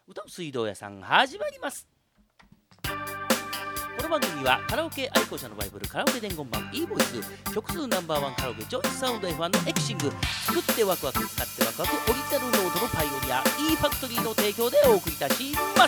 歌う水道屋さん始まります。この番組はカラオケ愛好者のバイブルカラオケ伝言版 e ボイス曲数ナンバーワンカラオケチョイスサウンド F1 のエクシング作ってワクワク使ってワクワクオリジナルノートのパイオニア e ファクトリーの提供でお送りいたします。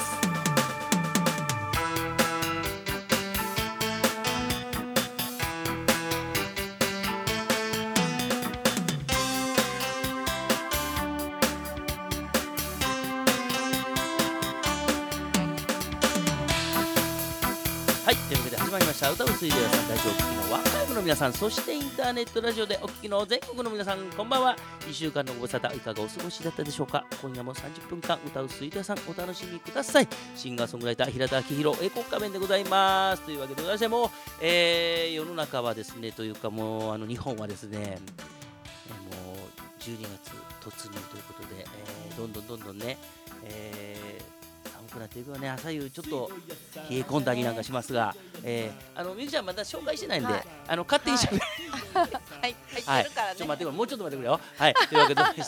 はい、というわけで始まりました歌う水道屋さん、ラジオを聴きの若い子の皆さん、そしてインターネットラジオでお聞きの全国の皆さん、こんばんは。1週間のご無沙汰いかがお過ごしだったでしょうか。今夜も30分間歌う水道屋さんお楽しみください。シンガーソングライター平田明宏英国仮面でございます。というわけでございましても世の中はですね、というかもう日本はですね、もう12月突入ということで、どんどんね、寒くなっていくよね。朝夕ちょっと冷え込んだりなんかしますが、みゆきちゃんまだ紹介してないんで、勝手に喋る、 はい入ってるからね、 ちょっと待ってくれ、もうちょっと待ってくれよ。はい、というわけでして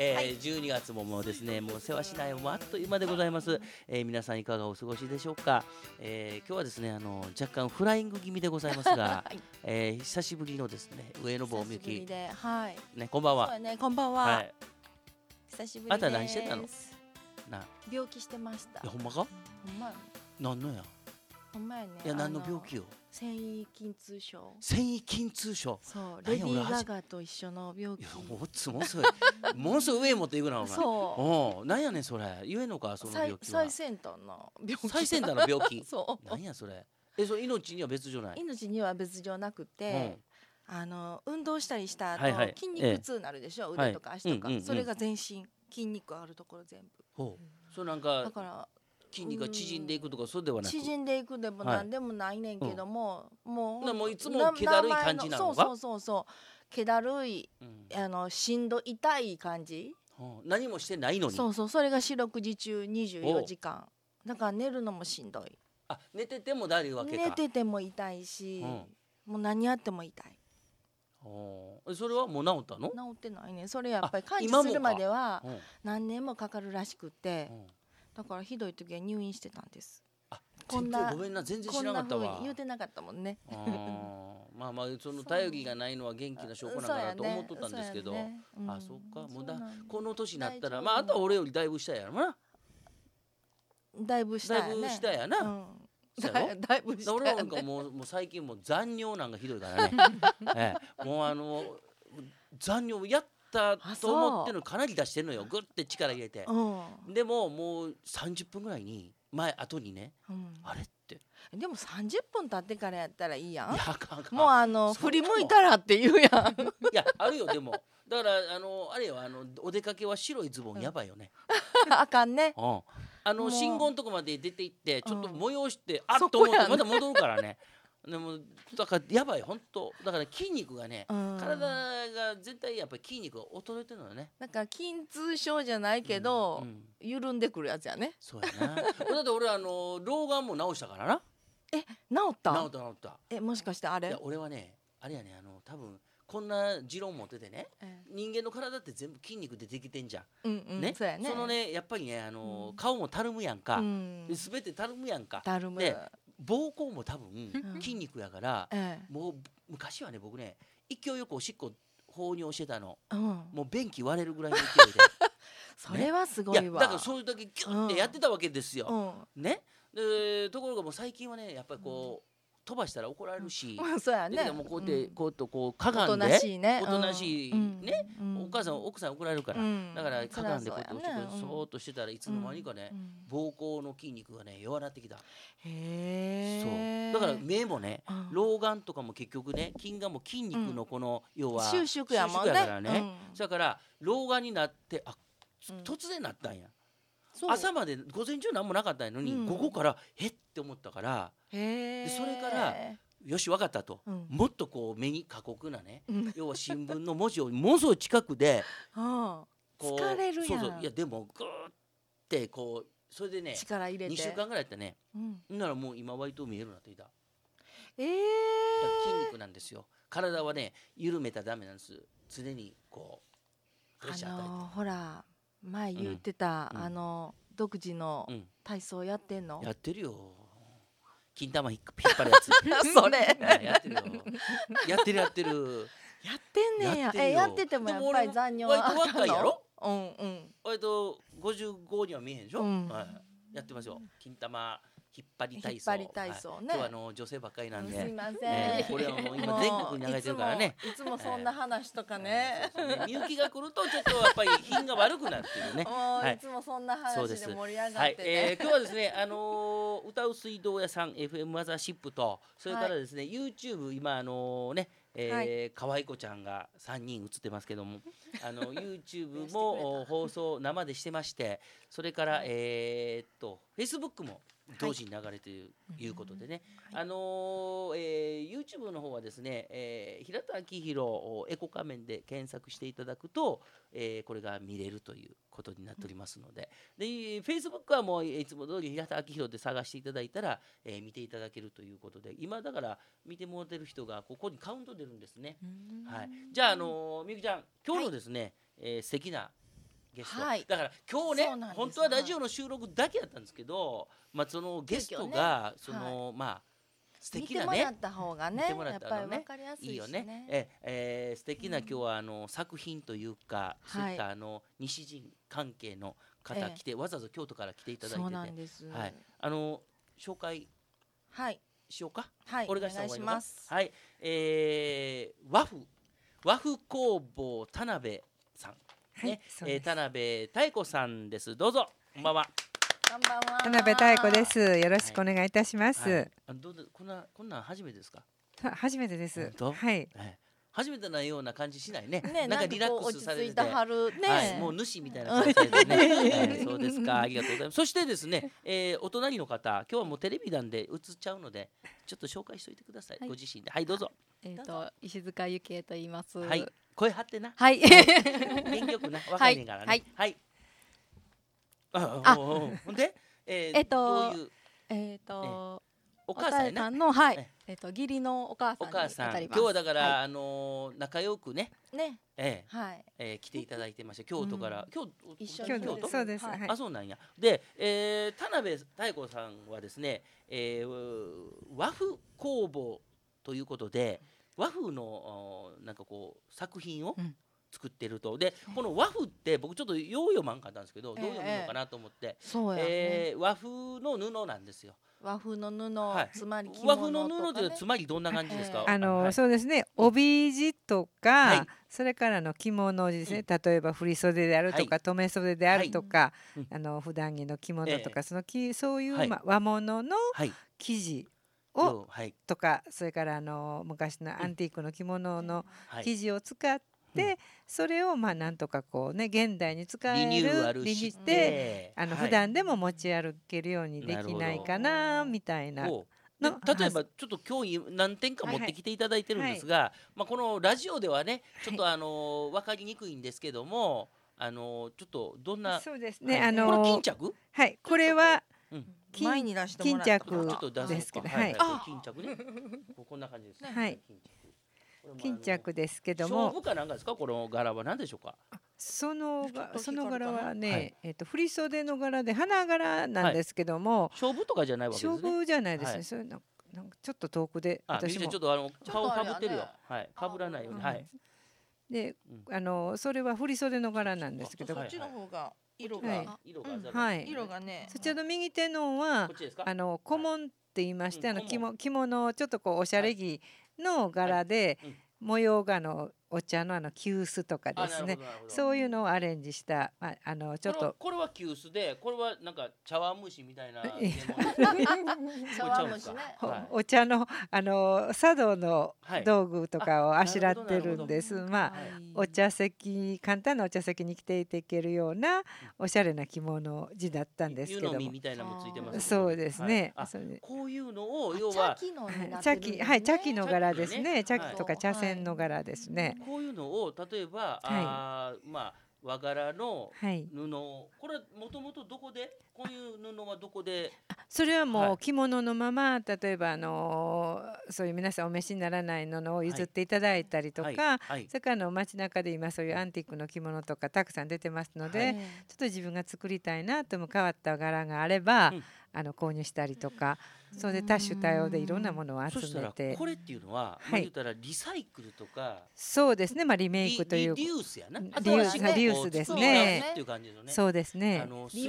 、12月ももうですね、もう世話しないもうあっという間でございます。皆さんいかがお過ごしでしょうか。今日はですね、若干フライング気味でございますが、久しぶりのですね、上野坊みゆき、 はい、 ね、こんばんは。 そうね、こんばんは。 はい、 久しぶりです。 あんた何してたの？な、 病気してました。 いやほんまか？ ほんまやね。 なんのや？ ほんまやね。 いや何の病気よ？ 繊維筋痛症。 繊維筋痛症。 そう、レディー・ガガと一緒の病気。 いやものすごいものすごい上持っていくなお前。 そう。 なんやねんそれ。言えんのかその病気は。 最先端の病気。 最先端の病気。 そう。 なんやそれ。それ命には別状ない。 命には別状なくて、運動したりした後、筋肉痛になるでしょ、腕とか足とか、それが全身筋肉あるところ全部。 ほう。それなんかだから筋肉が縮んでいくとかそうではなく。 縮んでいくでもなんでもないねんけども、もういつも気だるい感じなのか。 そう気だるい、しんど痛い感じ。 何もしてないのに。 そうそれが四六時中24時間。だから寝るのもしんどい。 あ、寝ててもだるいわけか。 寝てても痛いし、もう何やっても痛い。 それはもう治ったの？ 治ってないね。それやっぱり完治するまでは何年もかかるらしくて、だからひどい時は入院してたんです。 こんなごめんな、全然知らなかったわ。 言うてなかったもんね。 まあその頼りがないのは元気な証拠なんかなと思っとったんですけど、あ、そっか、もうこの年になったら、まああとは俺よりだいぶ下やろな。 だいぶ下やね。 だいぶ下やな。 だいぶ下やね。 俺なんかもう最近もう残尿なんかひどいからね。もう残尿やったと思ってるのかなり出してるのよ。グッて力入れて。でももう30分ぐらいに後にね、あれって。 でも30分経ってからやったらいいやん。 いやあかんもう振り向いたらって言うやん。 いやあるよ。でもだからあれよ、お出かけは白いズボンやばいよね。 あかんね。 信号のとこまで出て行ってちょっと催してあっと思ってまた戻るからね。でもだからやばい本当。だから筋肉がね、体が絶対やっぱり筋肉が衰えてるのよね。 だから筋痛症じゃないけど、緩んでくるやつやね。 そうやな。だって俺老眼も治したからな。 治った？ 治った。 もしかしてあれ？ いや俺はね、あれやね、多分こんな持論持っててね、人間の体って全部筋肉でできてんじゃん。ね、そのねやっぱりね顔もたるむやんか。全てたるむやんか。 たるむ。 で膀胱も多分筋肉やから、もう昔はね僕ね勢いよくおしっこ放尿してたの。もう便器割れるぐらいの勢いで。 それはすごいわ。 だからそういう時ギュッてやってたわけですよ。ね。ところがもう最近はねやっぱりこう飛ばしたら怒られるし、 そうやね。 もうこうやってこうかがんで、おとなしいね、奥さん怒られるから、だからかがんでこうやってそーっとしてたらいつの間にかね膀胱の筋肉がね弱なってきた。そうだから目もね、老眼とかも結局ね、近眼も筋肉のこの要は収縮やもんね。 からね。だから老眼になって突然なったんや。朝まで午前中何もなかったのに、午後からって思ったから、でそれからよし分かったと、もっとこう目に過酷なね、要は新聞の文字をものすごい近くで疲れるやん。 いやでもグーってこうそれでね力入れて 2週間ぐらいやったね。ならもう今割と見えるようになっていた。 筋肉なんですよ。体はね緩めたらダメなんです。常にこうプレッシャー与えて。 ほら前言ってた、 独自の体操やってんの？ やってるよ。金玉引っ張るやつ。 それやってるよ。やってる。 やってんねんや。やっててもやっぱり残尿はあったの？若いやろ？ 割と55には見えへんでしょ？やってますよ。金玉引っ張り体操ね。今日は女性ばっかりなんで。 すみません。 これはもう今全国に流れてるからね。 いつもそんな話とかね。 みゆきが来るとちょっとやっぱり品が悪くなるっていうね。 いつもそんな話で盛り上がってね。 今日はですね、歌う水道屋さん FM マザーシップと、それからですね YouTube 今可愛い子ちゃんが3人映ってますけども、YouTube も放送生でしてまして、それからFacebook も同時に流れているということでね、YouTube の方はですね、平田明宏エコ仮面で検索していただくと、これが見れるということになっておりますので、Facebook はもういつも通り平田明宏で探していただいたら、見ていただけるということで、今だから見てもらってる人がここにカウント出るんですね。じゃあみゆきちゃん、今日のですね、素敵なゲスト、だから今日ね本当はラジオの収録だけやったんですけど、そのゲストが素敵なね、見てもらった方がね、やっぱり分かりやすいしね。いいよね。素敵な今日は作品というか、そういった西陣関係の方来て、わざわざ京都から来ていただいてて、そうなんです。紹介しようか。お願いします。和風工房田辺さん。田辺妙子さんです。どうぞ。こんばんは。 田辺妙子です。よろしくお願いいたします。 こんなん初めてですか？ 初めてです。 はい。初めてなような感じしないね。なんかリラックスされてて、もう主みたいな感じでね。そうですか。ありがとうございます。そしてですね、お隣の方、今日はもうテレビなんで映っちゃうので、ちょっと紹介しておいてください。ご自身で。はい、どうぞ。 石塚ゆきえと言います。 はい。声張ってな。 はい。 元気よくな。若いねからね。はい。ほんで、どういうお母さんやの義理のお母さんに今日はだから仲良くね来ていただいてました。京都から一緒に京都。 そうです。 あ、そうなんや。で田辺妙子さんはですね、和風工房ということで和風のなんかこう作品を作ってると。でこの和風って僕ちょっとよう読まんかったんですけど、どう読むのかなと思って、和風の布なんですよ。 和風の布、つまり着物とかね。 和風の布ってつまりどんな感じですか？ そうですね、帯地とか、それからの着物ですね、例えば振袖であるとか留め袖であるとか、普段着の着物とか、そういう和物の生地をとか、それから昔のアンティークの着物の生地を使ってそれをなんとかこうね現代に使えるリニューアルして普段でも持ち歩けるようにできないかなみたいな。 例えばちょっと今日何点か持ってきていただいてるんですが、このラジオではねちょっと分かりにくいんですけども、ちょっとどんな。 そうですね、 これ巾着？ はい、これは前に出してもら巾った着ですけど、 巾着ね。こんな感じですね。 はい。巾着ですけども、勝負かなんかですか？この柄は何でしょうか？ その柄はね、振り袖の柄で花柄なんですけども、 勝負とかじゃないわけですね。 勝負じゃないですね。それなんかちょっと遠くで私もちょっと顔かぶってるよ。かぶらないように。 で、それは振り袖の柄なんですけど、 こっちの方が色がね。 そちらの右手のは小紋って言いまして、着物ちょっとこうおしゃれ着の柄で模様がお茶の急須とかですね、そういうのをアレンジしたちょっとこれは急須で、これはなんか茶碗蒸しみたいな茶碗蒸しね、 お茶の茶道の道具とかをあしらってるんです。お茶席、簡単なお茶席に着ていけるようなおしゃれな着物地だったんですけども、そうですね。 こういうのを要は茶器の柄ですね。茶器とか茶筅の柄ですね。 こういうのを例えば和柄の布、これもともとどこでこういう布はどこでそれはもう着物のまま、例えばそういう皆さんお召しにならないのを譲っていただいたりとか、それから街中で今そういうアンティークの着物とかたくさん出てますので、ちょっと自分が作りたいなとも変わった柄があれば、購入したりとか、それで多種多様でいろんなものを集めて。 これっていうのは、言ったらリサイクルとか、 そうですね、リメイクというリユースやな、リユースですね。そうですね。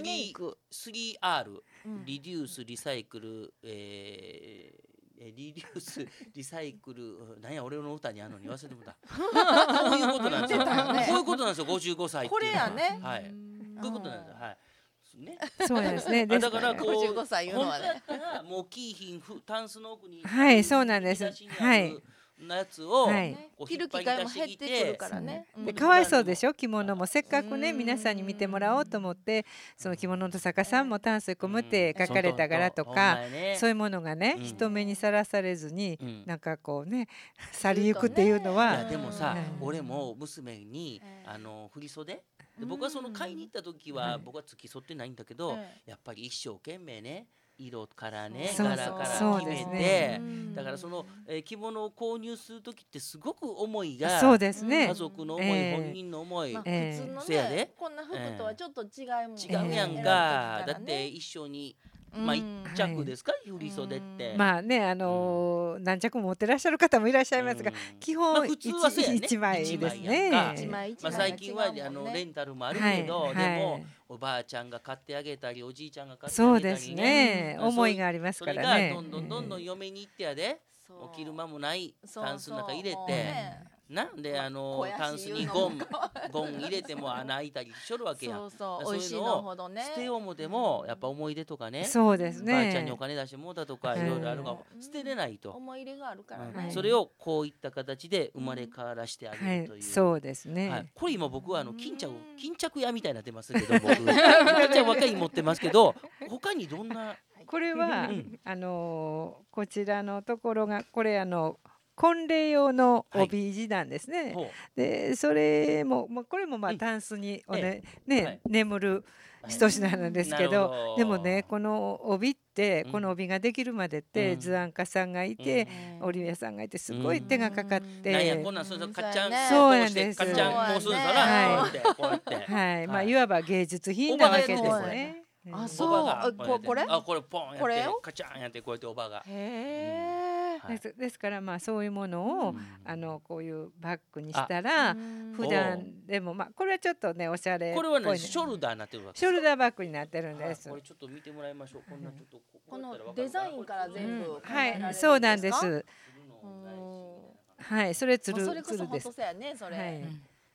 3R、リデュース、リサイクル、リデュース、リサイクル、なんや俺の歌にあるのに忘れてもた。こういうことなんですよ。こういうことなんですよ。55歳っていうのは。これやね。はい。こういうことなんですよ。はい。ね、 そうですね。 だからこう 55歳言うのはね、 もうキーヒンタンスの奥に、 はい、そうなんです。はい。 のやつを着る機会も減ってくるからね。 でかわいそうでしょ、着物もせっかくね皆さんに見てもらおうと思って、その着物の作家さんも丹精込めて描かれた柄とか、そういうものがね人目にさらされずになんかこうね去りゆくっていうのは。 いやでもさ、俺も娘に振り袖で、僕はその買いに行った時は僕は付き添ってないんだけど、やっぱり一生懸命ね色からね柄から決めて、だからその着物を購入する時ってすごく思いが、 そうですね、 家族の思い、本人の思い、 普通のねこんな服とはちょっと違うやんか。だって一緒に一着ですか、振り袖って。 何着も持ってらっしゃる方もいらっしゃいますが、基本一枚ですね。 最近はレンタルもあるけど、でもおばあちゃんが買ってあげたり、おじいちゃんが買ってあげたりね。そうですね、 思いがありますからね。 それがどんどん嫁に行ってやで、着る間もないタンスの中入れて。なんでタンスにゴン入れても穴開いたりしょるわけやん。そういうのを捨てようもでもやっぱ思い出とかね、 そうですね、 ばあちゃんにお金出してもうたとかいろいろあるが捨てれないと、 思い入れがあるからね。 それをこういった形で生まれ変わらしてあげるという。 そうですね。 これ今僕は巾着屋みたいになってますけど、僕巾着若い持ってますけど、他にどんな。 これはこちらのところがこれ婚礼用の帯地なんですね。でそれもこれもタンスに眠る一品なんですけど、でもねこの帯ってこの帯ができるまでって図案家さんがいて織り屋さんがいてすごい手がかかって、 こんなんそうなんです。 カッチャンもうするんだなこうやって、 はい、いわば芸術品なわけですね。 あ、そうこれこれポンやってカチャンやってこうやっておばが。 ですからそういうものをこういうバッグにしたら普段でもこれはちょっとねおしゃれっぽい。 これはねショルダーになってるわけ。 ショルダーバッグになってるんです。 これちょっと見てもらいましょう。こんなちょっとこのデザインから全部はい、そうなんです。はい、それつるそれこそ本当そうやね、それ。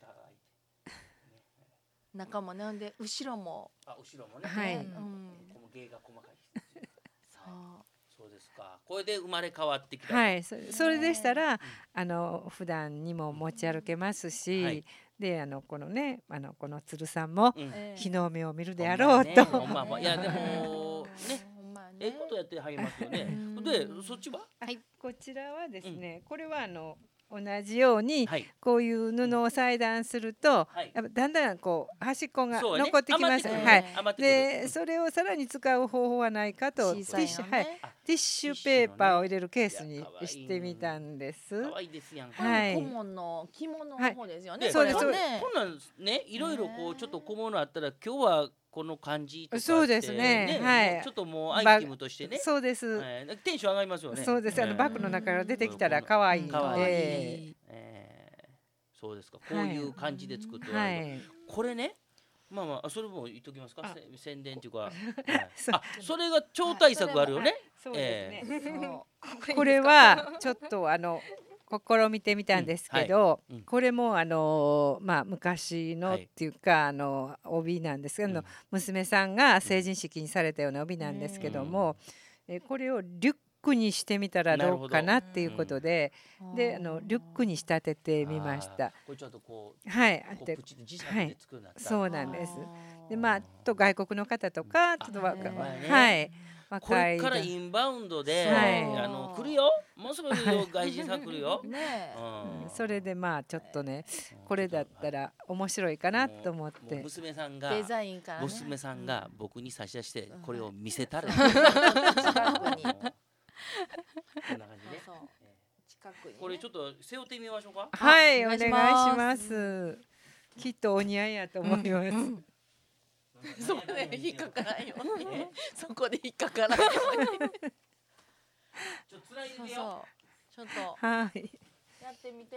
中もね、で後ろもね。 はい。 この芸が細かい。そうですか。これで生まれ変わってきた。 はい、それでしたら普段にも持ち歩けますし、でこのねこの鶴さんも日の目を見るであろうと。 いやでもね、ことやってはりますよね。でそっちは？ はい、こちらはですね、これは同じようにこういう布を裁断するとだんだんこう端っこが残ってきます。はい。でそれをさらに使う方法はないかとティッシュペーパーを入れるケースにしてみたんです。 可愛いですやん。 はい。顧問の着物の方ですよね。 そうです。 こんなんね、いろいろこうちょっと小物あったら今日はこの感じとかそうですね。はい。 ちょっともうアイテムとしてね。 そうです。 テンション上がりますよね。 そうです。バッグの中から出てきたら可愛いので。 そうですか。こういう感じで作っておられる。これね、それも言っときますか。宣伝というか。それが超大作あるよね。 そうですね。これはちょっと試みてみたんですけど、これも昔のっていうか帯なんですけど、娘さんが成人式にされたような帯なんですけども、これをリュックにしてみたらどうかなっていうことで、でリュックに仕立ててみました。 これちょっとこうはい、 作るな。 そうなんです。でと外国の方とかちょっとはい。 これからインバウンドで来るよ。もうすぐ外人さん来るよ。 それでまあちょっとねこれだったら面白いかなと思って、 娘さんがデザインから娘さんが僕に差し出してこれを見せたら。これちょっと背負ってみましょうか。 はい、お願いします。きっとお似合いやと思います。 そこで引っかからんように。そこで引っかからんように。 ちょっと繋いでみよう。 ちょっとはいやってみて。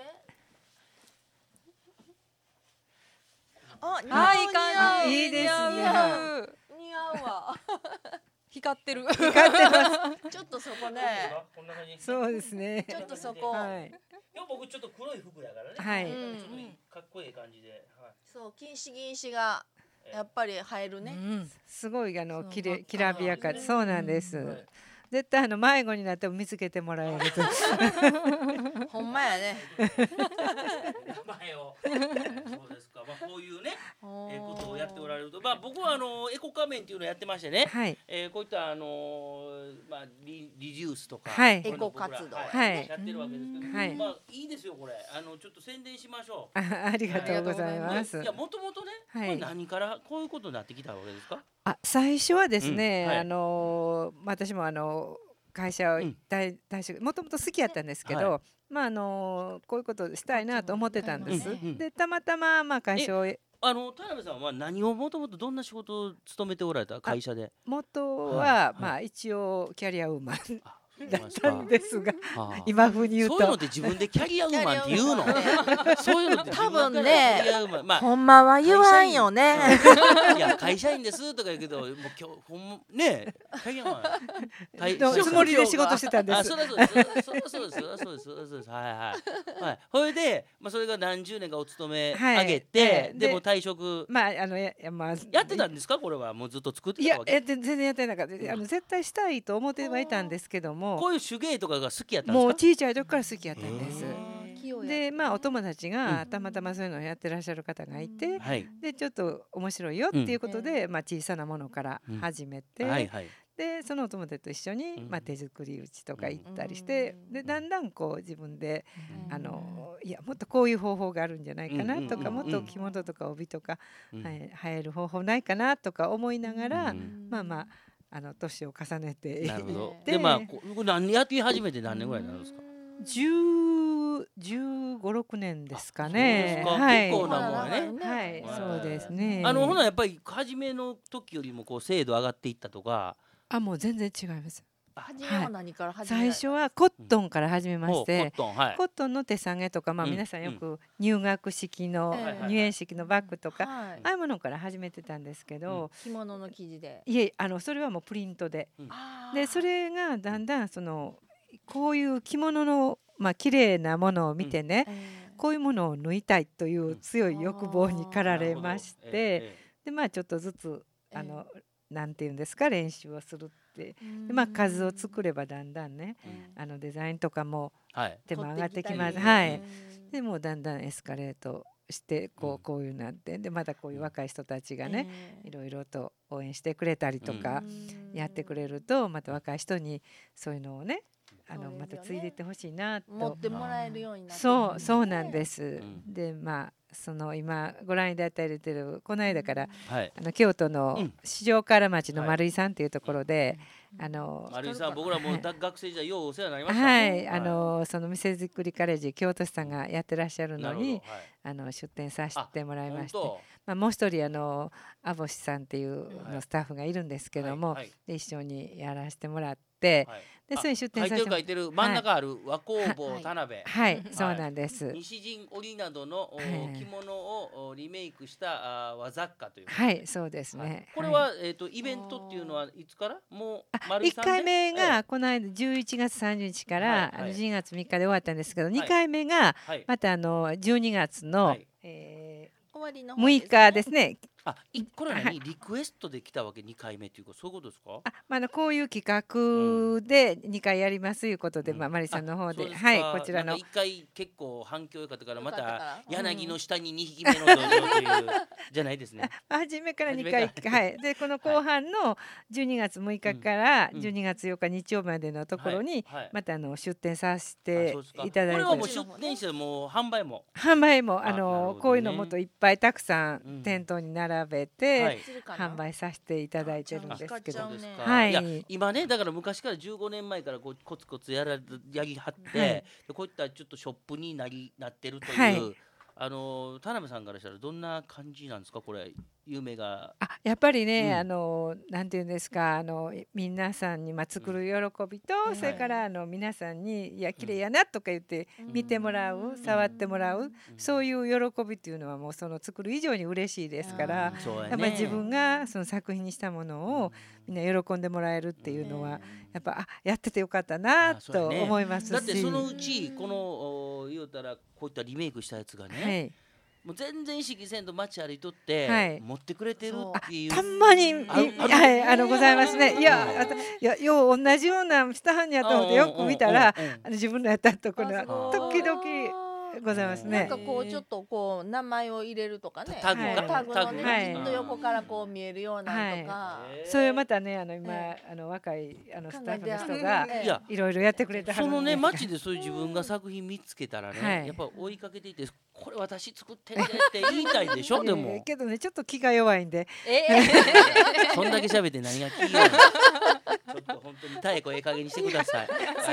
いい感じ。 いいですね。 似合うわ。 光ってる。 光ってます。 ちょっとそこね。 そうですね。 ちょっとそこ。 はい。 いや僕ちょっと黒い服やからね。 はい。 ちょっとかっこいい感じで。 そう金糸がやっぱり映えるね。 すごいきらびやかで、そうなんです。絶対迷子になっても見つけてもらえると。 ほんまやね。 前を。そうですか。こういうねことをやっておられると、僕はエコ仮面っていうのをやってましてね。こういったリデュースとかエコ活動やってるわけですけど、いいですよこれ。ちょっと宣伝しましょう。 ありがとうございます。 いやもともとね、これ何からこういうことになってきたわけですか。 最初はですね、私も会社を退職、もともと好きやったんですけど、こういうことしたいなと思ってたんです。でたまたま会社を田辺さんは何をもともとどんな仕事を務めておられた会社で。 元は一応キャリアウーマンだったんですが、今風に言うとそういうのって自分でキャリアウーマンって言うの。そういうのって多分ね、ほんまは言わんよね。 いや会社員ですとか言うけど、もう今日ほんねキャリアマンつもりで仕事してたんです。 そうです。はい。それでそれが何十年かお勤め上げて、でも退職やってたんですか。これはもうずっと作ってたわけ。 いや全然やってなかった。絶対したいと思ってはいたんですけども、 こういう手芸とかが好きやったんですか。 もう小さい時から好きやったんです。でお友達がたまたまそういうのをやってらっしゃる方がいて、でちょっと面白いよっていうことで、小さなものから始めて、でそのお友達と一緒に手作りうちとか行ったりして、でだんだんこう自分でいやもっとこういう方法があるんじゃないかなとか、もっと着物とか帯とか流行る方法ないかなとか思いながら、年を重ねていって、 で何やって始めて何年ぐらいになるんですか。 15、16年ですかね。 結構なもんね。 はい、そうですね。 ほなやっぱり初めの時よりも精度上がっていったとか。 もう全然違います。 最初はコットンから始めまして、コットンの手提げとか、皆さんよく入学式の入園式のバッグとか、ああいうものから始めてたんですけど、 着物の生地で、 いえそれはもうプリントで、でそれがだんだんこういう着物の綺麗なものを見てね、こういうものを縫いたいという強い欲望に駆られまして、でちょっとずつなんていうんですか、練習をするって、で数を作ればだんだんね、デザインとかも手も上がってきます。でもうだんだんエスカレートしてこういうなって、でまたこういう若い人たちがね、いろいろと応援してくれたりとかやってくれると、また若い人にそういうのをねまた継いでいってほしいなと持ってもらえるようになって、 そうなんです。で今ご覧いただいているこの間から、京都の四条河原町の丸井さんっていうところで、 丸井さん僕らも学生時代ようお世話になりました。 その店作りカレッジ京都市さんがやってらっしゃるのに出展させてもらいまして、もう一人アボシさんっていうのスタッフがいるんですけども、で一緒にやらせてもらって、でそれに出展させて書いてる真ん中ある和工房田辺、 そうなんです。 西陣織などの着物をリメイクした和雑貨という、 そうですね。 これはイベントっていうのはいつから。もう 1回目がこの間11月30日から12月3日で終わったんですけど、2回目がまた12月の6日ですね、 これは何、リクエストで来たわけ2回目っていうか、そういうことですか？ こういう企画で2回やりますいうことで、マリさんの方で、はい、こちらの 1回結構反響良かったから、また柳の下に2匹目の登場というじゃないですね。 初めから2回、はい。でこの後半の12月6日から12月8日日曜日までのところにまた出店させていただいて、 これはもう出店しても販売もこういうのもっといっぱいたくさん店頭に並べて販売させていただいてるんですけど、 はい、今ね、だから昔から15年前からコツコツやりはって、こういったちょっとショップになってるという、田辺さんからしたらどんな感じなんですか、これ夢が。 やっぱりね、なんていうんですか、皆さんに作る喜びと、それから皆さんにいや綺麗やなとか言って見てもらう、触ってもらう、そういう喜びっていうのはもうその作る以上に嬉しいですから、やっぱり自分がその作品にしたものをみんな喜んでもらえるっていうのはやっぱやっててよかったなと思いますし、 だってそのうちこの言うたらこういったリメイクしたやつがね、もう全然意識せんと街歩いとって持ってくれてるっていう、 たまにございますね。いやよう同じようなしたはんやと思ってよく見たら自分のやったところは時々ございますね。 なんかこうちょっとこう名前を入れるとかね、 タグのね、きっと横からこう見えるようなとか、 それをまたね今若いスタッフの人がいろいろやってくれたはるんで、 そのね街でそういう自分が作品見つけたらね、やっぱ追いかけていて、これ私作ってねって言いたいでしょ。でもけどねちょっと気が弱いんで、 そんだけ喋って何が気が弱い。ちょっと本当に妙子ええ加減にしてください。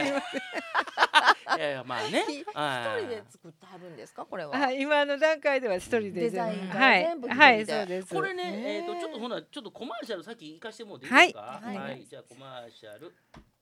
いやまあね、 一人で作ってはるんですか、これは。 今の段階では一人でデザインが全部はいそうです。 これねちょっとほなちょっとコマーシャルさっき行かしてもらっていいですか。はい、じゃあコマーシャル。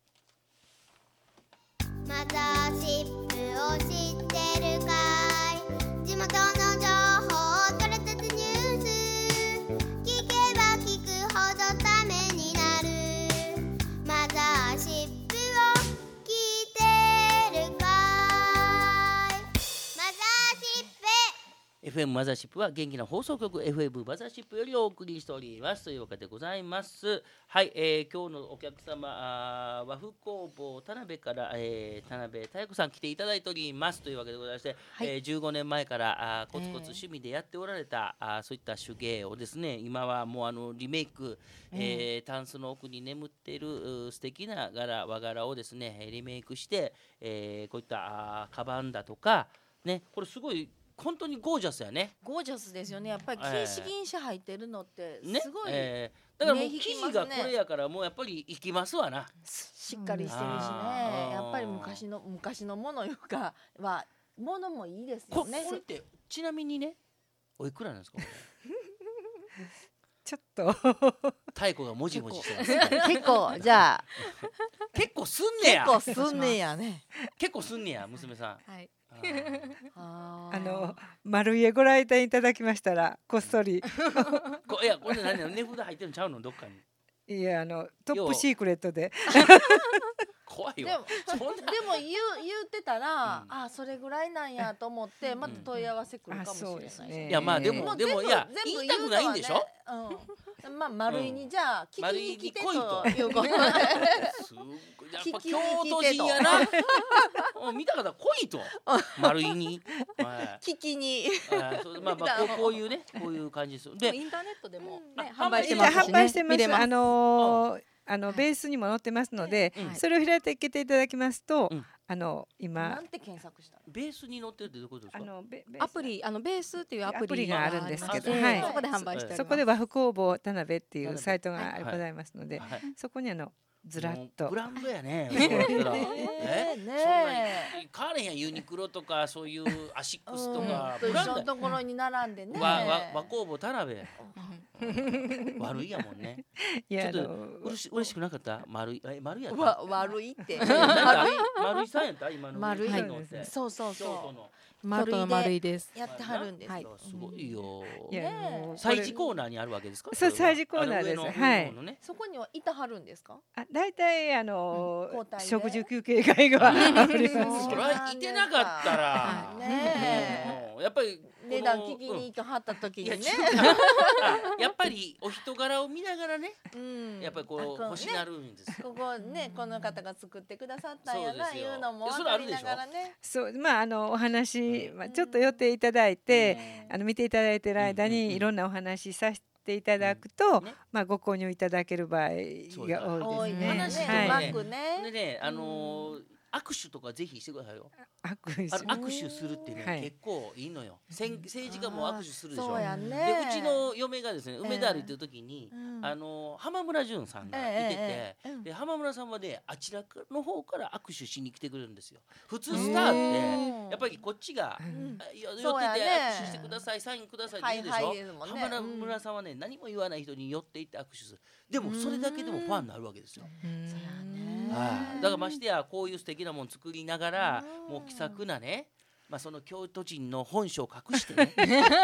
マザーシップを知ってるかい、地元の情報を取れたてニュース、聞けば聞くほどためになる、マザーシップを聞いてるかい、マザーシップ。 FM マザーシップは元気な放送局 FM マザーシップよりお送りしておりますというわけでございます。はい、今日のお客様和風工房田辺から、田辺妙子さん来ていただいておりますというわけでございまして、15年前からコツコツ趣味でやっておられたそういった手芸をですね、今はもうリメイク、タンスの奥に眠っている素敵な和柄をですねリメイクして、こういったカバンだとかね、これすごい本当にゴージャスやね。 ゴージャスですよね。やっぱり金糸銀糸入ってるのってすごい、 だからもう生地がこれやからもうやっぱりいきますわな。 しっかりしてるしね。やっぱり昔のものいうかはものもいいですよね。 これってちなみにねおいくらなんですか。 ちょっと太鼓がもじもじしてます、 結構じゃあ結構すんねや。 結構すんねやね。 結構すんねや娘さん。 はい。 丸家ご来店いただきましたらこっそりいやこれ何値札入ってるんちゃうのどっかに。 いやトップシークレットで怖いわ。 でも言ってたら、それぐらいなんやと思ってまた問い合わせくるかもしれない。 いやまあでもいや言いたくないんでしょ。 まあ丸いにじゃあ聞きに来てということで。 やっぱ京都人やな。見た方来いと丸いに聞きに。 まあこういうねこういう感じです。 でインターネットでもね販売してますしね。見れます。ベースにも載ってますので、それを開いていけていただきますと、今なんて検索したの？ ベースに載ってるってどういうことですか？ アプリベースっていうアプリがあるんですけど、 そこで販売しております。 そこで和風工房田辺っていうサイトがございますので、そこにずらっとブランドやね。そんな買われへんユニクロとかそういうアシックスとかブランドのところに並んでね。 和工房田辺。悪いやもんね。ちょっと嬉しくなかった？丸いやった。 悪いって。 丸いさんやった今の。 丸いのって。 そう。 丸いです。 やってはるんです。 すごいよ。催事コーナーにあるわけですか？ そう催事コーナーです。はい。 そこにはいたはるんですか？ だいたい食事休憩会があります。 それはいてなかったらやっぱり値段聞きに行かはった時にね、 やっぱりお人柄を見ながらね、やっぱりこう欲しなるんですよ。 ここね、この方が作ってくださったんやないうのも分かりながらね。 そう、お話、ちょっと寄っていただいて、見ていただいている間にいろんなお話させていただくと、ご購入いただける場合が多いですね。 話とね、でね、握手とかぜひしてくださいよ。握手するってね、結構いいのよ。政治家も握手するでしょ。で、うちの嫁がですね、梅田歩いてる時に浜村淳さんがいてて、で浜村さんはね、あちらの方から握手しに来てくれるんですよ。普通スターってやっぱりこっちが寄ってて握手してください、サインくださいって言うでしょ。浜村さんはね、何も言わない人に寄っていって握手する。でもそれだけでもファンになるわけですよ。だからましてやこういう素敵なもの作りながら、もう気さくなね、その京都人の本性を隠してね、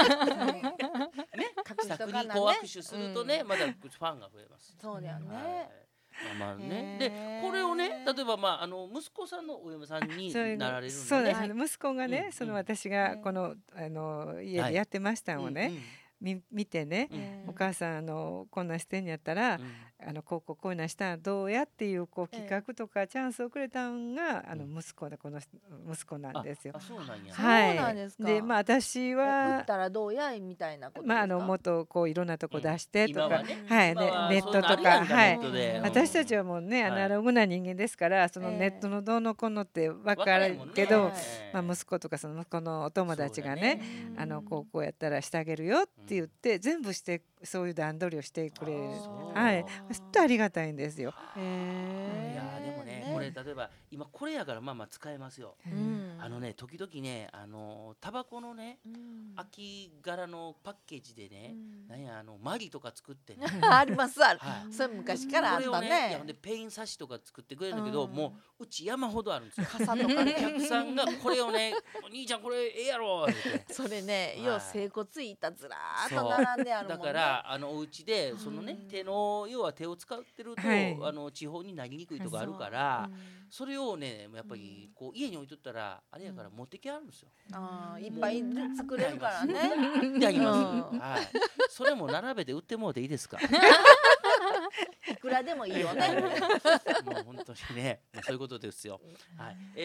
気さくにこう握手するとね、まだファンが増えます。 そうだよね。 でこれをね、例えば息子さんのお嫁さんになられるんでね。 そうですね。息子がね、私がこの家でやってましたのをね、見てね、お母さんこんなしてんやったら、こういうのしたらどうやっていう企画とかチャンスをくれたんが息子で、この息子なんですよ。 そうなんや。 はい。で私は売ったらどうやみたいなことですか。 もっとこういろんなとこ出してとか、はい、ネットとか、はい。私たちはもうね、アナログな人間ですから、そのネットのどうのこうのって分かるけど、息子とかその息子のお友達がね、こうやったらしてあげるよって言って全部してそういう段取りをしてくれる。はい。ちょっとありがたいんですよ。 いやでもね、これ例えば今これやから使えますよ。時々ね、タバコのね、秋柄のパッケージでね、なんやマリとか作ってね。 あります。それ昔からあったね。 でペイン差しとか作ってくれるんだけど、もううち山ほどあるんですよ。 傘とかお客さんがこれをね、お兄ちゃんこれええやろって。 それね、よう整骨いたずらーっと並んであるもんね。 だからお家でそのね、要は手を使ってると地方になりにくいとかあるから、それをね、やっぱりこう家に置いとったらあれやから持ってきあるんですよ。 いっぱい作れるからね。 であります。はい。それも並べて売ってもらっていいですか。 いくらでもいいよね。 もう本当にね、そういうことですよ。はい。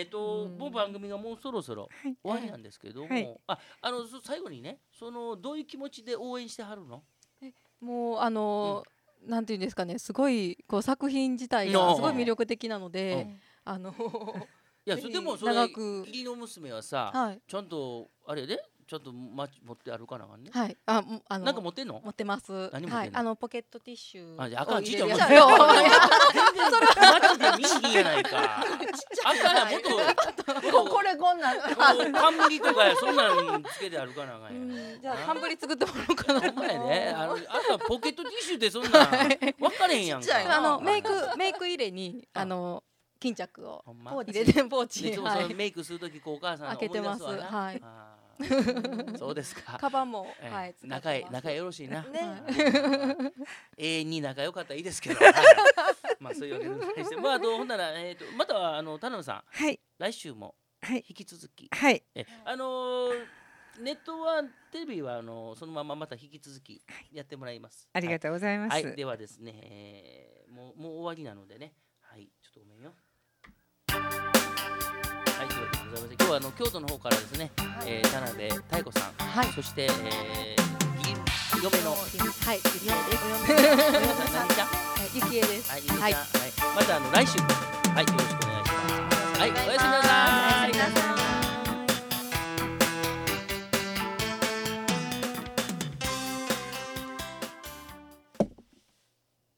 もう番組がもうそろそろ終わりなんですけども、最後にね、どういう気持ちで応援してはるの？ もうなんていうんですかね、すごいこう作品自体がすごい魅力的なので、 いやでもそれ義理の娘はさ、ちゃんとあれでちょっと持って歩かなあかんね。 はい。 なんか持ってんの？ 持ってます。 何持ってんの？ はい。ポケットティッシュ。 あかん、ちっちゃい。全然マジで見にやないか。あかん、もっとこれこんなん。 冠とかそんなんつけて歩かなあかんや。 じゃあ冠作ってもらおうかな。 ほんまやね。あとポケットティッシュってそんなん分かれへんやんか。 メイク入れに巾着を入れてポーチ。 いつもメイクするときお母さん開けてます。はい。 そうですか。 カバンも仲よろしいな。永遠に仲良かったらいいですけど。そういうわけでして、ほんならまた田辺さん、来週も引き続き、ネットはテレビはそのまままた引き続きやってもらいます。 ありがとうございます。 ではですね、もう終わりなのでね、はい、ちょっとごめんよ。はい、というわけでございまして、今日は京都の方からですね、田辺妙子さん、そして嫁のゆきえです。 ゆきえです。はい、また来週、はい、よろしくお願いします。はい、おやすみなさい。